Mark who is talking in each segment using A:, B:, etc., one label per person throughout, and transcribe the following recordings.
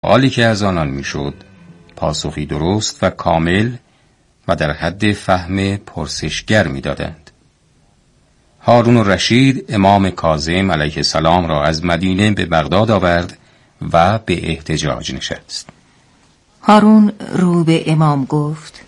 A: حالی که از آنان میشد پاسخی درست و کامل و در حد فهم پرسشگر میدادند. هارون الرشید امام کاظم علیه السلام را از مدینه به بغداد آورد و به احتجاج نشست.
B: هارون رو به امام گفت: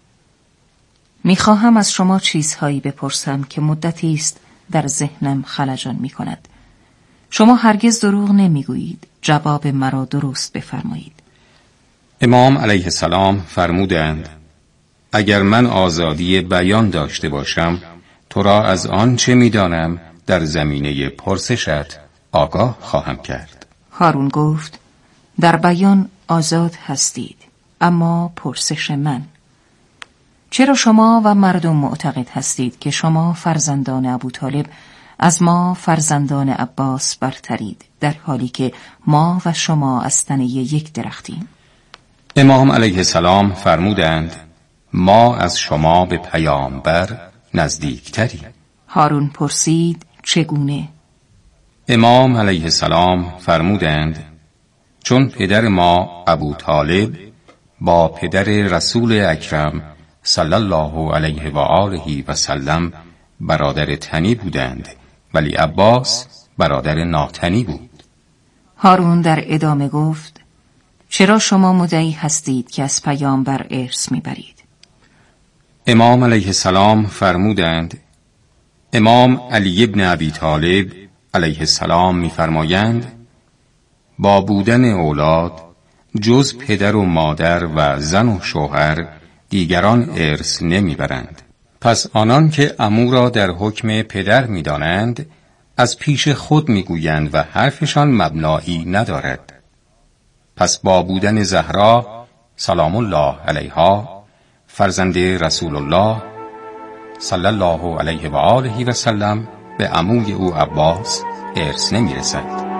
B: میخواهم از شما چیزهایی بپرسم که مدتی است در ذهنم خلجان میکند. شما هرگز دروغ نمیگویید، جواب مرا درست بفرمایید.
A: امام علیه السلام فرمودند: اگر من آزادی بیان داشته باشم تو را از آن چه میدانم در زمینه پرسشت آگاه خواهم کرد.
B: هارون گفت: در بیان آزاد هستید، اما پرسش من: چرا شما و مردم معتقد هستید که شما فرزندان ابوطالب از ما فرزندان عباس برترید، در حالی که ما و شما از تنه یک درختیم؟
A: امام علیه السلام فرمودند: ما از شما به پیامبر نزدیکتریم.
B: هارون پرسید: چگونه؟
A: امام علیه السلام فرمودند: چون پدر ما ابوطالب با پدر رسول اکرم صلی الله علیه و آله و سلم برادر تنی بودند، ولی عباس برادر ناتنی بود.
B: هارون در ادامه گفت: چرا شما مدعی هستید که از پیامبر ارث میبرید؟
A: امام علیه السلام فرمودند: امام علی ابن ابی طالب علیه السلام میفرمایند: با بودن اولاد جز پدر و مادر و زن و شوهر دیگران ارث نمیبرند. پس آنان که عمو را در حکم پدر میدانند از پیش خود میگویند و حرفشان مبنایی ندارد. پس با بودن زهرا سلام الله علیها فرزند رسول الله صلی الله علیه و آله و سلم به عموی او عباس ارث نمیرسد.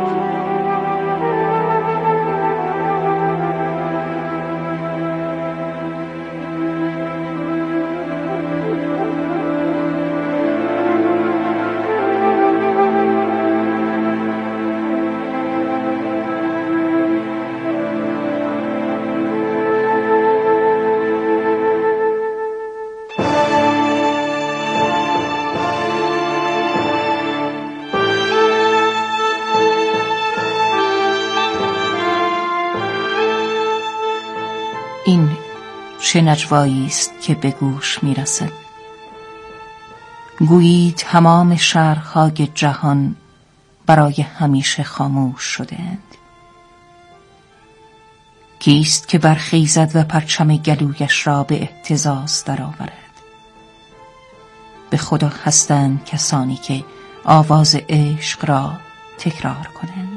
B: این چه نجوایی است که به گوش میرسد؟ گویی تمام شهرهای جهان برای همیشه خاموش شده‌اند. کیست که برخیزد و پرچم گلویش را به اهتزاز درآورد؟ به خدا هستند کسانی که آواز عشق را تکرار کنند.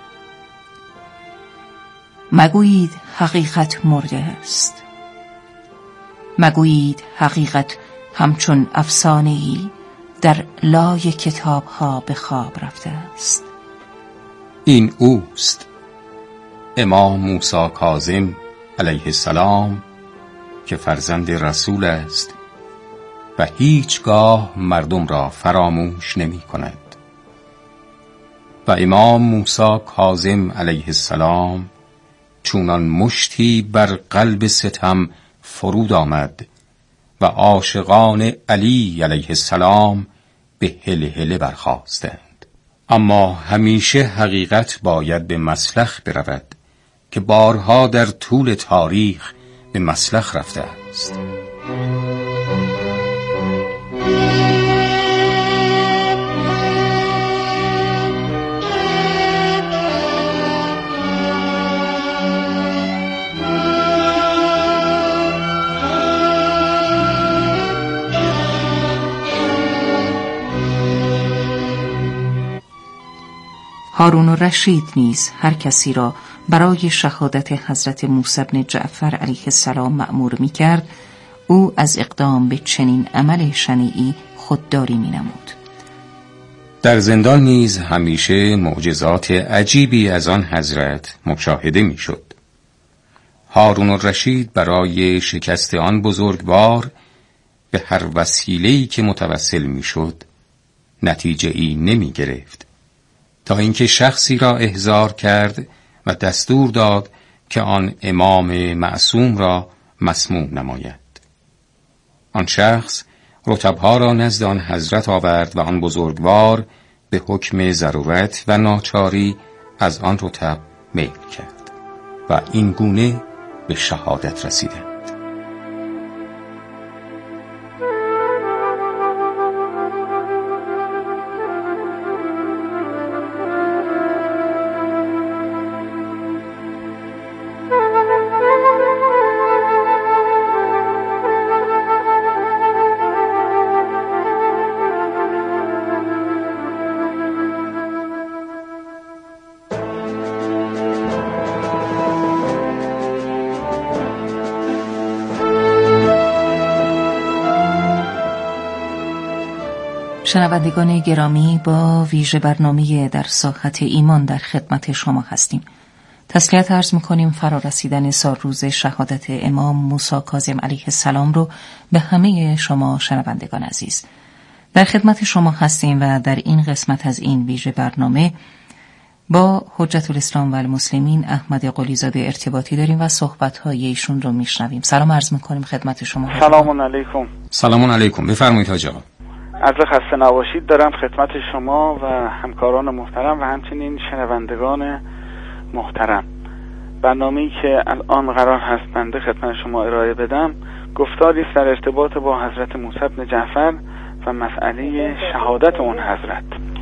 B: مگویید حقیقت مرده است. مگویید حقیقت همچون افسانه‌ای در لای کتاب‌ها به خواب رفته است.
A: این اوست، امام موسی کاظم علیه السلام، که فرزند رسول است و هیچگاه مردم را فراموش نمی کند. و امام موسی کاظم علیه السلام چونان مشتی بر قلب ستم فرود آمد و عاشقان علی علیه السلام به هله هله برخاستند. اما همیشه حقیقت باید به مسلخ برود که بارها در طول تاریخ به مسلخ رفته است.
B: هارون الرشید نیز هر کسی را برای شهادت حضرت موسی بن جعفر علیه السلام مأمور می کرد، او از اقدام به چنین عمل شنیعی خودداری می نمود.
A: در زندان نیز همیشه معجزات عجیبی از آن حضرت مشاهده می شد. هارون الرشید برای شکست آن بزرگوار به هر وسیله‌ای که متوسل می شد نتیجه‌ای نمی گرفت، تا اینکه شخصی را احضار کرد و دستور داد که آن امام معصوم را مسموم نماید. آن شخص رطبها را نزد آن حضرت آورد و آن بزرگوار به حکم ضرورت و ناچاری از آن رطب میل کرد و این گونه به شهادت رسیدند.
B: شنوندگان گرامی، با ویژه برنامه در ساحت ایمان در خدمت شما هستیم. تسلیت عرض می‌کنیم فرا رسیدن سالروز شهادت امام موسی کاظم علیه السلام رو به همه شما شنوندگان عزیز. در خدمت شما هستیم و در این قسمت از این ویژه برنامه با حجت الاسلام و المسلمین احمد قلیزاده ارتباطی داریم و صحبت‌های ایشون رو میشنویم. سلام عرض می‌کنیم خدمت شما.
C: سلام علیکم.
A: سلام علیکم. بفرمایید حاج آقا.
C: عرض خسته نباشید دارم خدمت شما و همکاران محترم و همچنین شنوندگان محترم. برنامه‌ای که الان قرار هست بنده خدمت شما ارائه بدم گفتاری است در ارتباط با حضرت موسی بن جعفر و مسئله شهادت اون حضرت.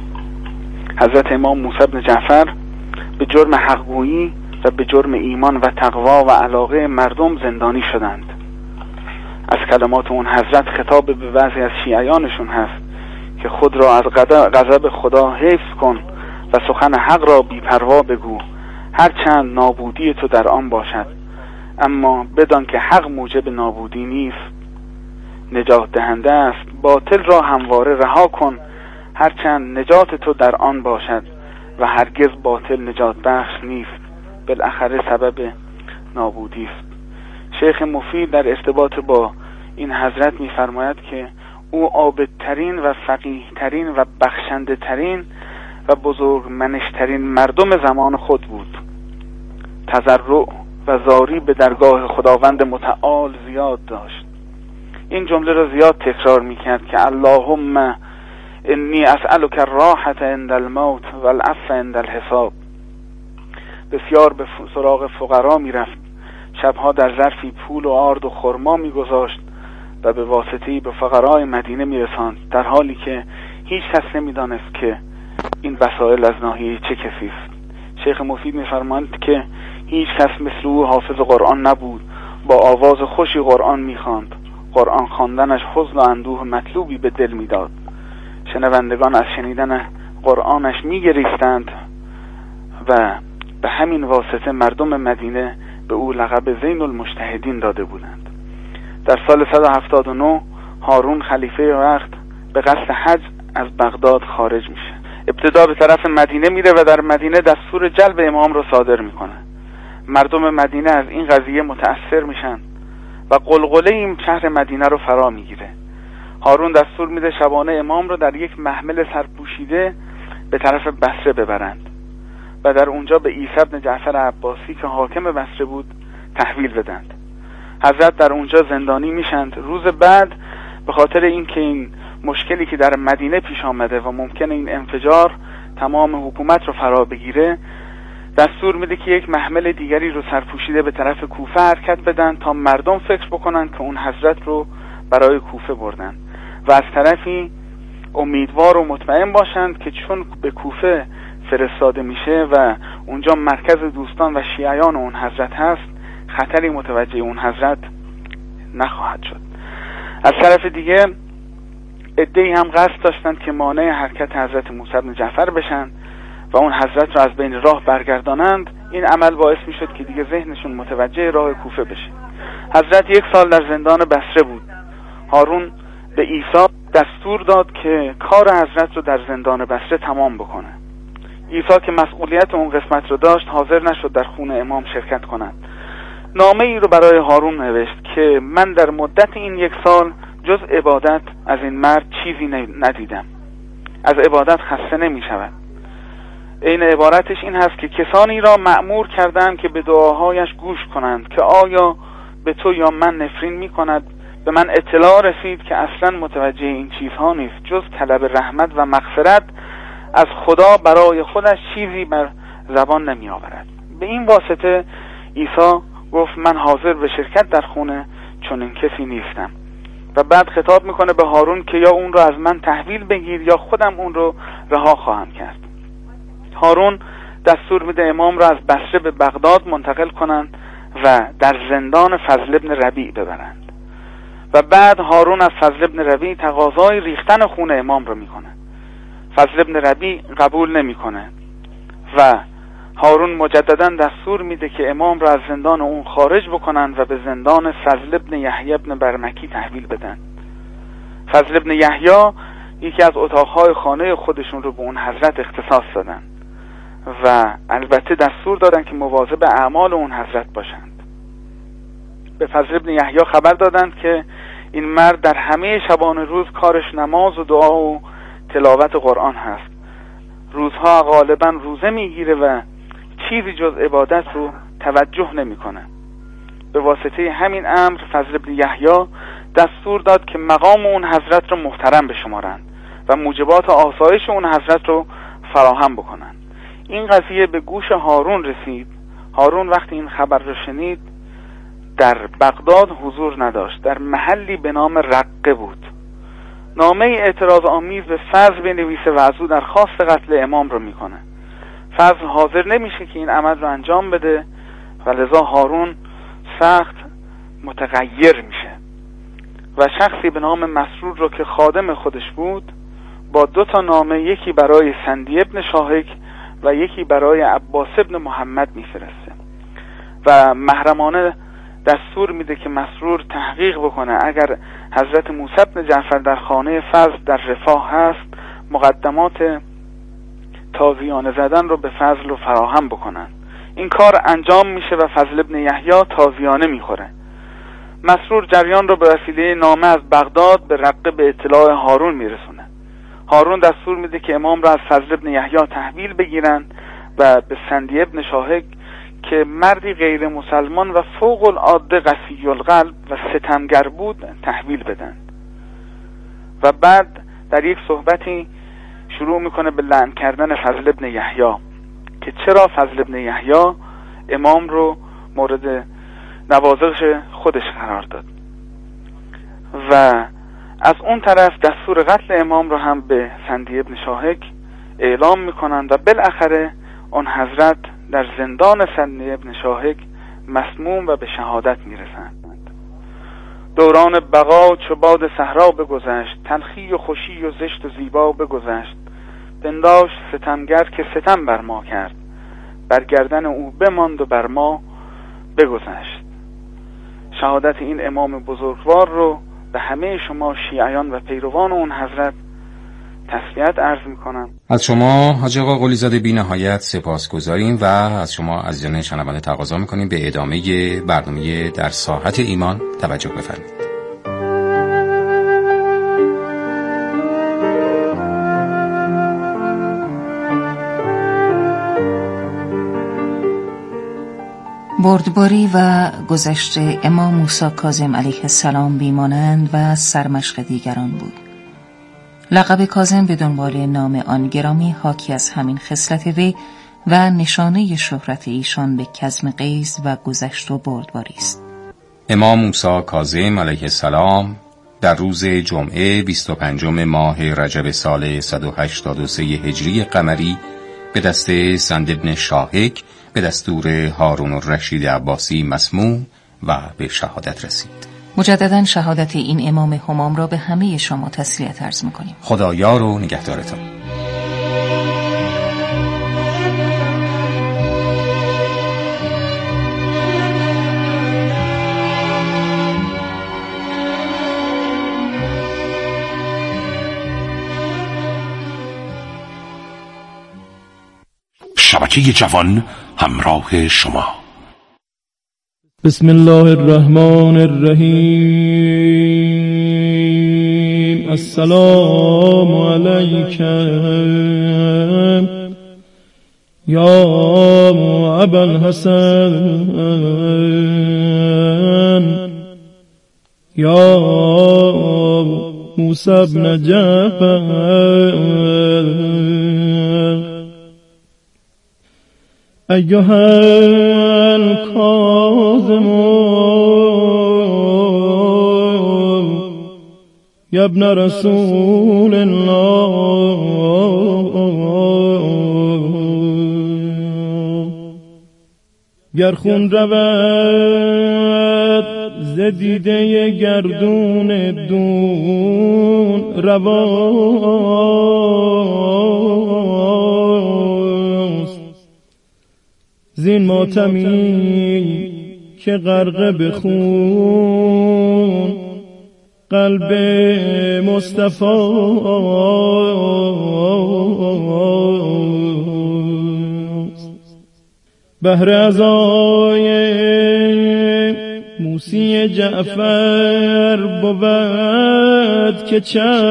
C: حضرت امام موسی بن جعفر به جرم حق‌گویی و به جرم ایمان و تقوا و علاقه مردم زندانی شدند. از کلمات اون حضرت خطاب به بعضی از شیعیانشون هست که خود را از غضب خدا حفظ کن و سخن حق را بی‌پروا بگو، هرچند نابودی تو در آن باشد، اما بدان که حق موجب نابودی نیست، نجات دهنده است. باطل را همواره رها کن، هرچند نجات تو در آن باشد و هرگز باطل نجات بخش نیست، بالاخره سبب نابودی است. شیخ مفید در ارتباط با این حضرت می‌فرماید که او عابدترین و فقیه‌ترین و بخشنده‌ترین و بزرگمنشترین مردم زمان خود بود. تضرع و زاری به درگاه خداوند متعال زیاد داشت. این جمله را زیاد تکرار می‌کرد که اللهم انی اسألک الراحة عند الموت والعفو عند الحساب. بسیار به سراغ فقرا می‌رفت، شبها در ظرفی پول و آرد و خرما می‌گذاشت و به واسطه‌ای به فقرای مدینه می‌رساند، در حالی که هیچ کس نمی‌دانست که این وسایل از ناحیه چه کسی است. شیخ مفید می‌فرمایند که هیچ کس مثل او حافظ قرآن نبود، با آواز خوشی قرآن می‌خواند. قرآن خواندنش حزن و اندوه مطلوبی به دل می‌داد. شنوندگان از شنیدن قرآنش می‌گریستند و به همین واسطه مردم مدینه به او لقب زین المجتهدین داده بودند. در سال 179 هارون خلیفه وقت به قصد حج از بغداد خارج میشه. ابتدا به طرف مدینه میره و در مدینه دستور جلب امام رو صادر میکنه. مردم مدینه از این قضیه متأثر میشن و قلقله این شهر مدینه رو فرا میگیره. هارون دستور میده شبانه امام رو در یک محمل سرپوشیده به طرف بصره ببرند و در اونجا به عیسی بن جعفر عباسی که حاکم بصره بود تحویل بدند. حضرت در اونجا زندانی میشند. روز بعد به خاطر اینکه این مشکلی که در مدینه پیش آمده و ممکنه این انفجار تمام حکومت رو فرا بگیره، دستور میده که یک محمل دیگری رو سرپوشیده به طرف کوفه حرکت بدن تا مردم فکر بکنن که اون حضرت رو برای کوفه بردن و از طرفی امیدوار و مطمئن باشند که چون به کوفه فرستاده میشه و اونجا مرکز دوستان و شیعیان اون حضرت هست، خطری متوجه اون حضرت نخواهد شد. از طرف دیگه عده‌ای هم قصد داشتند که مانع حرکت حضرت موسی بن جعفر بشن و اون حضرت رو از بین راه برگردانند. این عمل باعث میشد که دیگه ذهنشون متوجه راه کوفه بشه. حضرت 1 سال در زندان بصره بود. هارون به عیسی دستور داد که کار حضرت رو در زندان بصره تمام بکنه. عیسی که مسئولیت اون قسمت رو داشت حاضر نشد در خون امام شرکت کنند. نامه ای رو برای هارون نوشت که من در مدت این 1 سال جز عبادت از این مرد چیزی ندیدم. از عبادت خسته نمی شود. این عبارتش این هست که کسانی را مأمور کردم که به دعاهایش گوش کنند که آیا به تو یا من نفرین می کند. به من اطلاع رسید که اصلا متوجه این چیزها نیست جز طلب رحمت و مغفرت از خدا برای خودش چیزی بر زبان نمی آورد. به این واسطه عیسی گفت من حاضر به شرکت در خونه چنین کسی نیستم. و بعد خطاب میکنه به هارون که یا اون رو از من تحویل بگیر یا خودم اون رو رها خواهم کرد. هارون دستور میده امام را از بصره به بغداد منتقل کنند و در زندان فضل ابن ربیع ببرند. و بعد هارون از فضل ابن ربیع تقاضای ریختن خون امام رو میکنه. فضل ابن ربیع قبول نمیکنه و هارون مجددا دستور میده که امام را از زندان اون خارج بکنن و به زندان فضل ابن یحیی ابن برمکی تحویل بدن. فضل ابن یحیی یکی از اتاقهای خانه خودشون رو به اون حضرت اختصاص دادن و البته دستور دادن که مواظب اعمال اون حضرت باشند. به فضل ابن یحیی خبر دادند که این مرد در همه شبانه روز کارش نماز و دعا و تلاوت قرآن هست. روزها غالبا روزه میگیره و چیزی جز عبادت رو توجه نمیکنه. به واسطه همین امر فضل ابن یحیی دستور داد که مقام اون حضرت رو محترم بشمارن و موجبات آسایش اون حضرت رو فراهم بکنن. این قضیه به گوش هارون رسید. هارون وقتی این خبر رو شنید در بغداد حضور نداشت، در محلی به نام رقه بود. نامه اعتراض آمیز به فضل بنویسه و از او درخواست قتل امام رو میکنه. فضل حاضر نمیشه که این عمل رو انجام بده و لذا هارون سخت متغیر میشه و شخصی به نام مسرور رو که خادم خودش بود با 2 نامه، یکی برای سندی ابن شاهک و یکی برای عباس ابن محمد میفرسته و محرمانه دستور میده که مسرور تحقیق بکنه اگر حضرت موسی بن جعفر در خانه فضل در رفاه هست مقدمات تازیانه زدن رو به فضل رو فراهم بکنن. این کار انجام میشه و فضل ابن یحیی تازیانه میخوره. مسرور جریان رو به وسیله نامه از بغداد به رقه به اطلاع هارون میرسونه. هارون دستور میده که امام را از فضل ابن یحیی تحویل بگیرن و به سندی ابن شاهک که مردی غیر مسلمان و فوق العاده قسی القلب و ستمگر بود تحویل بدن. و بعد در یک صحبتی شروع میکنه به لعن کردن فضل ابن یحیی که چرا فضل ابن یحیی امام رو مورد نوازش خودش قرار داد و از اون طرف دستور قتل امام رو هم به سندی ابن شاهک اعلام میکنن و بالاخره اون حضرت در زندان سندی ابن شاهک مسموم و به شهادت میرسند. دوران بقا چو باد صحرا بگذشت، تلخی و خوشی و زشت و زیبا بگذشت. پنداشت ستمگر که ستم بر ما کرد، بر گردن او بماند و بر ما بگذشت. شهادت این امام بزرگوار رو به همه شما شیعیان و پیروان اون حضرت تسلیت عرض میکنم.
A: از شما حاجی آقا قلیزاده بی نهایت سپاسگزاریم و از شما عزیزان شنونده تقاضا میکنیم به ادامه برنامه در ساحت ایمان توجه بفرمایید.
B: بردباری و گذشته امام موسی کاظم علیه السلام بیمانند و سرمشق دیگران بود. لقب کاظم به دنبال نام آن گرامی حاکی از همین خصلت وی و نشانه شهرت ایشان به کظم غیظ و گذشت و بردباری است.
A: امام موسی کاظم علیه السلام در روز جمعه 25 ماه رجب سال 183 هجری قمری به دست سند ابن شاهک به دستور هارون الرشید عباسی مسموم و به شهادت رسید.
B: مجددا شهادت این امام همام را به همه شما تسلیت عرض می‌کنیم.
A: خدا یار و نگهدارتان.
D: شبکه جوان همراه شما.
E: بسم الله الرحمن الرحیم. السلام علیکم یا ابا الحسن یا موسی بن جعفر ایها الکاظم یا ابن رسول الله گر خون رود ز دیده گردون دون رواست زین ماتمی که غرقه به خون قلب مصطفی بهر عزای موسی جعفر بود که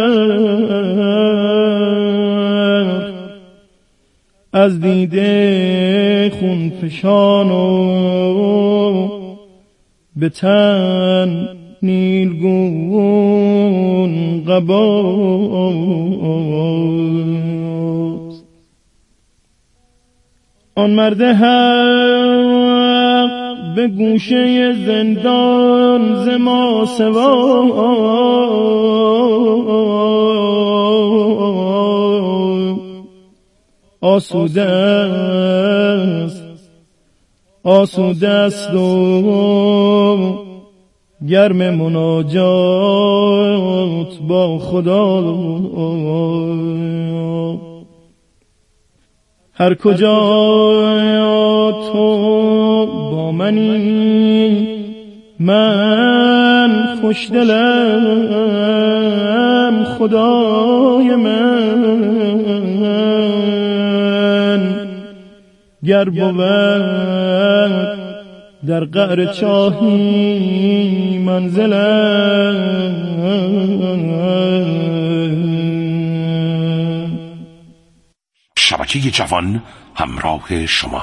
E: چرخ از دیده خون فشان و به تن نیلگون قباست آن مرد حق به گوشه زندان ز ما سوا آسوده است و گرم مناجات با خدا هر کجا تو با منی من خوشدلم خدای من گر بود در قعر چاهی منزلم
D: شبکه جوان همراه شما.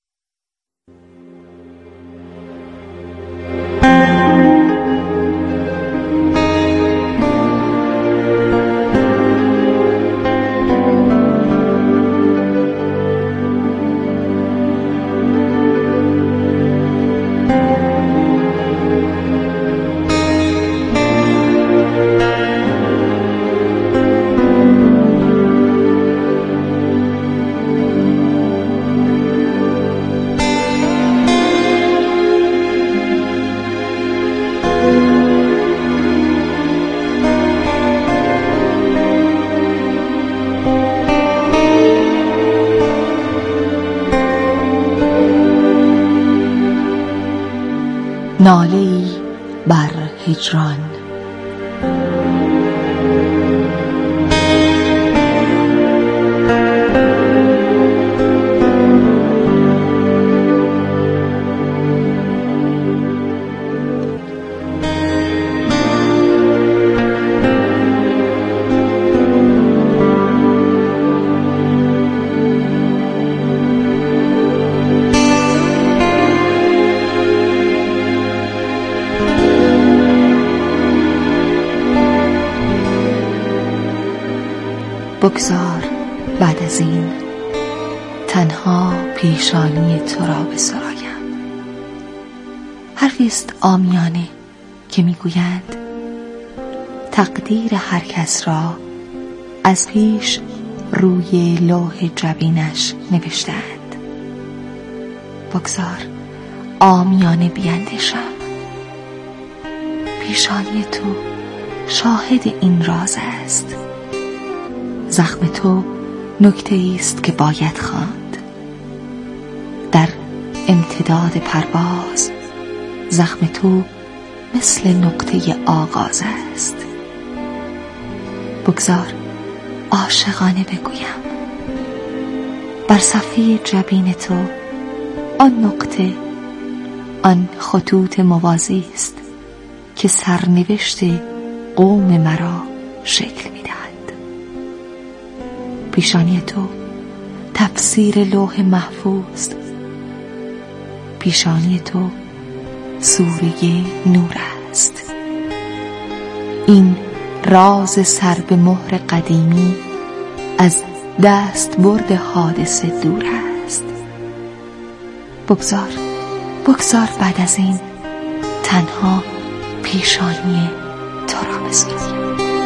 B: ناله‌ای بر هجران. بگذار بعد از این تنها پیشانی تو را بسرایم. حرفی است عامیانه که میگویند تقدیر هر کس را از پیش روی لوح جبینش نوشتند. بگذار عامیانه بیندیشم. پیشانی تو شاهد این راز است. زخم تو نکته است که باید خواند. در امتداد پرواز زخم تو مثل نقطه آغاز است. بگذار عاشقانه بگویم بر صفحه جبین تو آن نقطه، آن خطوط موازی است که سرنوشت قوم مرا شکل می‌دهد. پیشانی تو تفسیر لوح محفوظ. پیشانی تو سوره نور است. این راز سر به مهر قدیمی از دست برد حادثه دور است. بگذار بعد از این تنها پیشانی تو را بسویم.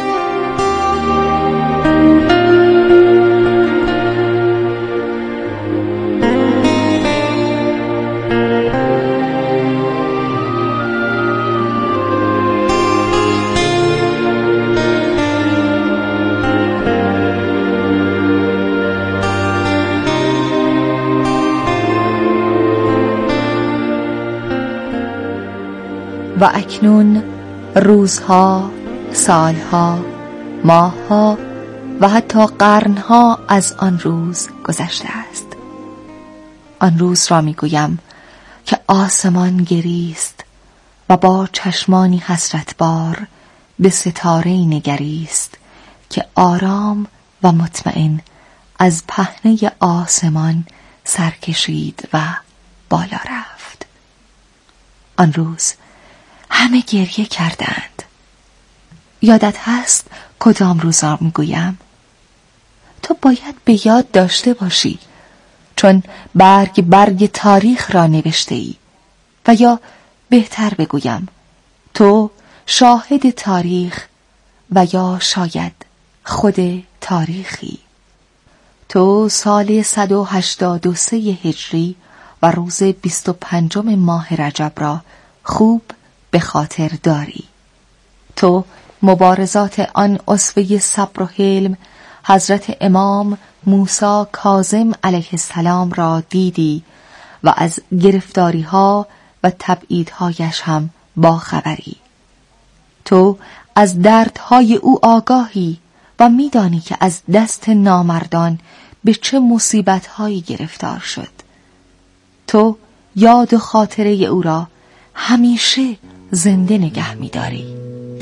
B: و اکنون روزها، سالها، ماهها و حتی قرنها از آن روز گذشته است. آن روز را میگویم که آسمان گریست و با چشمانی حسرتبار به ستاره‌ای نگریست که آرام و مطمئن از پهنه آسمان سر کشید و بالا رفت. آن روز همه گریه کردند. یادت هست کدام روزا میگویم؟ تو باید به یاد داشته باشی، چون برگ تاریخ را نوشته ای. و یا بهتر بگویم تو شاهد تاریخ و یا شاید خود تاریخی. تو سال 183 هجری و روز 25 ماه رجب را خوب به خاطر داری. تو مبارزات آن اسوه صبر و حلم حضرت امام موسی کاظم علیه السلام را دیدی و از گرفتاری ها و تبعیدهایش هم باخبری. تو از دردهای او آگاهی و میدانی که از دست نامردان به چه مصیبتهایی گرفتار شد. تو یاد و خاطره او را همیشه زنده نگه می‌داری.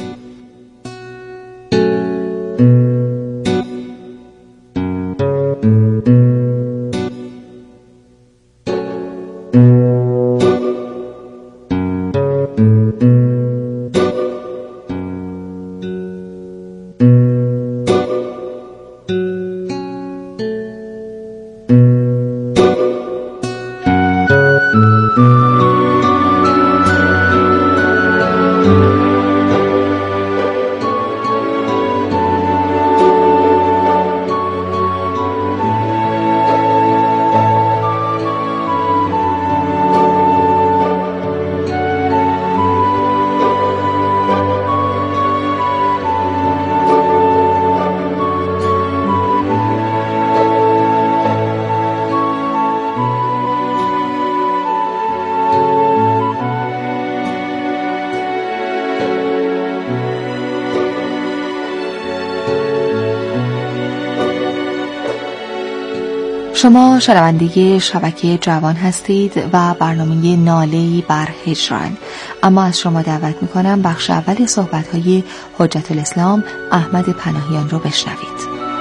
B: شما شنونده شبکه جوان هستید و برنامه ناله‌ای بر هجران. اما از شما دعوت میکنم بخش اول صحبت‌های حجت الاسلام احمد پناهیان رو بشنوید.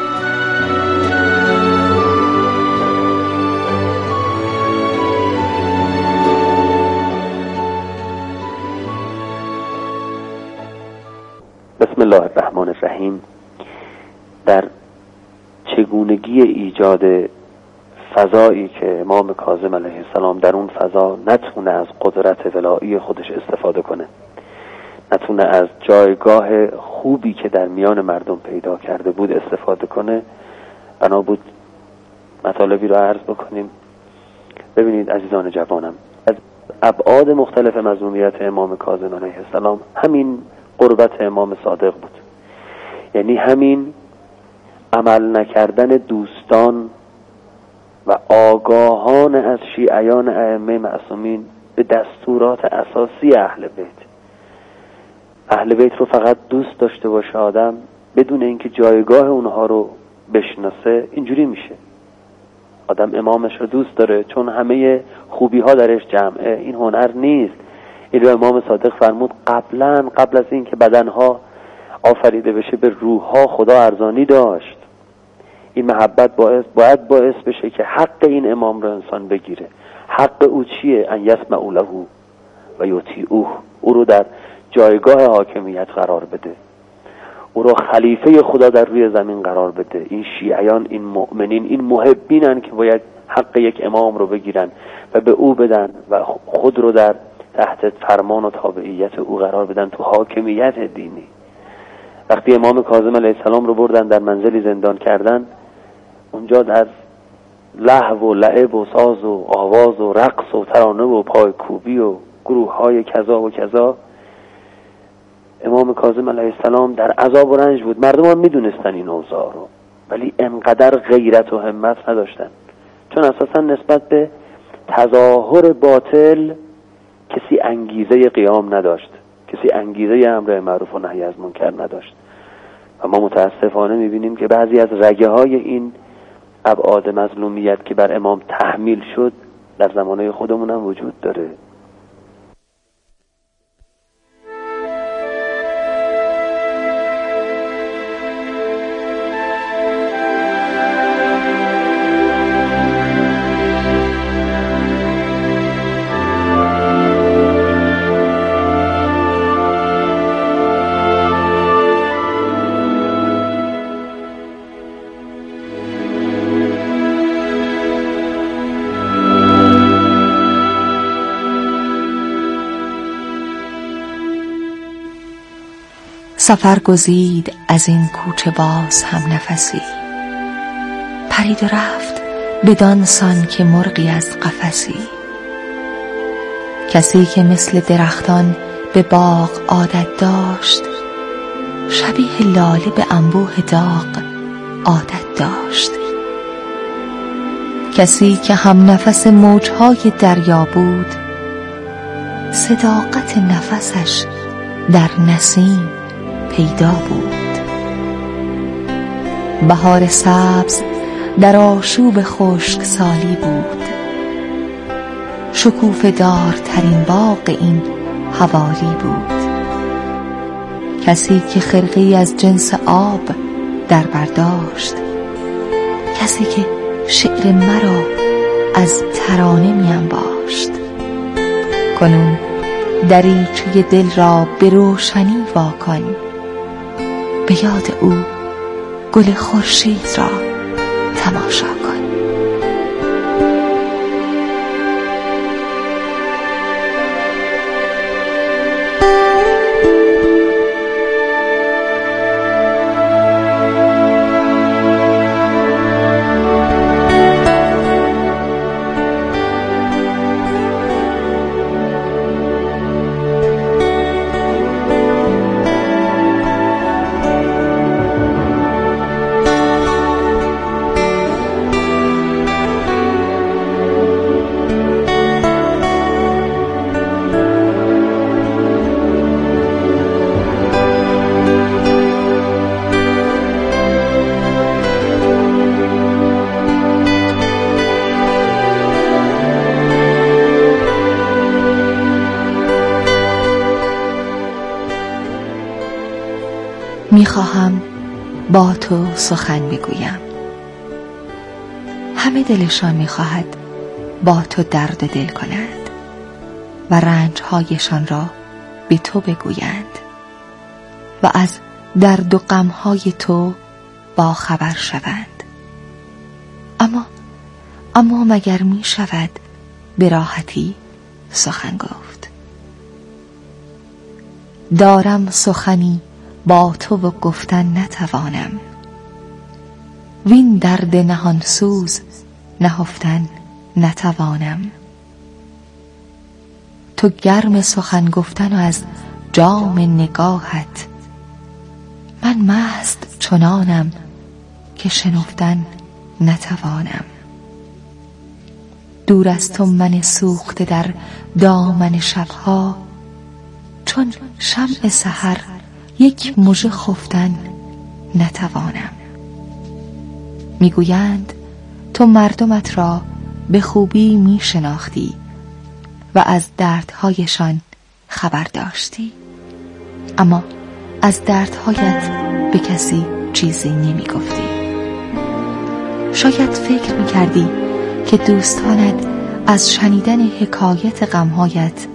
F: بسم الله الرحمن الرحیم. در چگونگی ایجاد فضایی که امام کاظم علیه السلام در اون فضا نتونه از قدرت ولایی خودش استفاده کنه، نتونه از جایگاه خوبی که در میان مردم پیدا کرده بود استفاده کنه، بنا بود مطالبی رو عرض بکنیم. ببینید عزیزان جوانم، از ابعاد مختلف مظلومیت امام کاظم علیه السلام همین قربت امام صادق بود. یعنی همین عمل نکردن دوستان و آگاهان از شیعیان ائمه معصومین به دستورات اساسی اهل بیت رو فقط دوست داشته باشه آدم بدون اینکه جایگاه اونها رو بشناسه، اینجوری میشه. آدم امامش رو دوست داره چون همه خوبی ها درش جمعه. این هنر نیست. این رو امام صادق فرمود قبل از این که بدنها آفریده بشه به روحها خدا ارزانی داشت. این محبت باید باعث بشه که حق این امام رو انسان بگیره. حق او چیه؟ ان یسمعوا له و یطیعوه، او رو در جایگاه حاکمیت قرار بده، او رو خلیفه خدا در روی زمین قرار بده. این شیعیان، این مؤمنین، این محبینن که باید حق یک امام رو بگیرن و به او بدن و خود رو در تحت فرمان و تابعیت او قرار بدن تو حاکمیت دینی. وقتی امام کاظم علیه السلام رو بردن در منزلی زندان کردن، اونجا در لهو و لعب و ساز و آواز و رقص و ترانه و پایکوبی و گروه های کذا و کذا، امام کاظم علیه السلام در عذاب و رنج بود. مردم هم میدونستن این اوضاع رو، ولی انقدر غیرت و همت نداشتن، چون اساسا نسبت به تظاهر باطل کسی انگیزه قیام نداشت، کسی انگیزه امر معروف و نهی از منکر نداشت. و ما متاسفانه میبینیم که بعضی از رگه های این ابعاد مظلومیت که بر امام تحمیل شد در زمانه خودمون هم وجود داره.
B: سفر گزید از این کوچه باز هم نفسی، پرید و رفت بدان سان که مرغی از قفسی. کسی که مثل درختان به باغ عادت داشت، شبیه لاله به انبوه داغ عادت داشت. کسی که هم نفس موجهای دریا بود، صداقت نفسش در نسیم پیدا بود. بهار سبز در آشوب خشکسالی بود، شکوفه دارترین باغ این حوالی بود. کسی که خرقه‌ای از جنس آب در برداشت، کسی که شعر مرا از ترانه می انباشت. کنون دریچه دل را به روشنی واکن، به یاد او گل خورشید را تماشا کن. میخواهم با تو سخن بگویم. همه دلشان میخواهد با تو درد دل کنند و رنجهایشان را به تو بگویند و از درد و غمهای تو با خبر شوند. اما مگر میشود به راحتی سخن گفت؟ دارم سخنی با تو و گفتن نتوانم، وین درد نهان سوز نهفتن نتوانم. تو گرم سخن گفتن و از جام نگاهت، من مست چنانم که شنفتن نتوانم. دور از تو من سوخته در دامن شبها، چون شمع سحر یک مژه خفتن نتوانم. میگویند تو مردمت را به خوبی میشناختی و از دردهایشان خبر داشتی، اما از دردهایت به کسی چیزی نمیگفتی.
G: شاید فکر می‌کردی که دوستانت از شنیدن حکایت غمهایت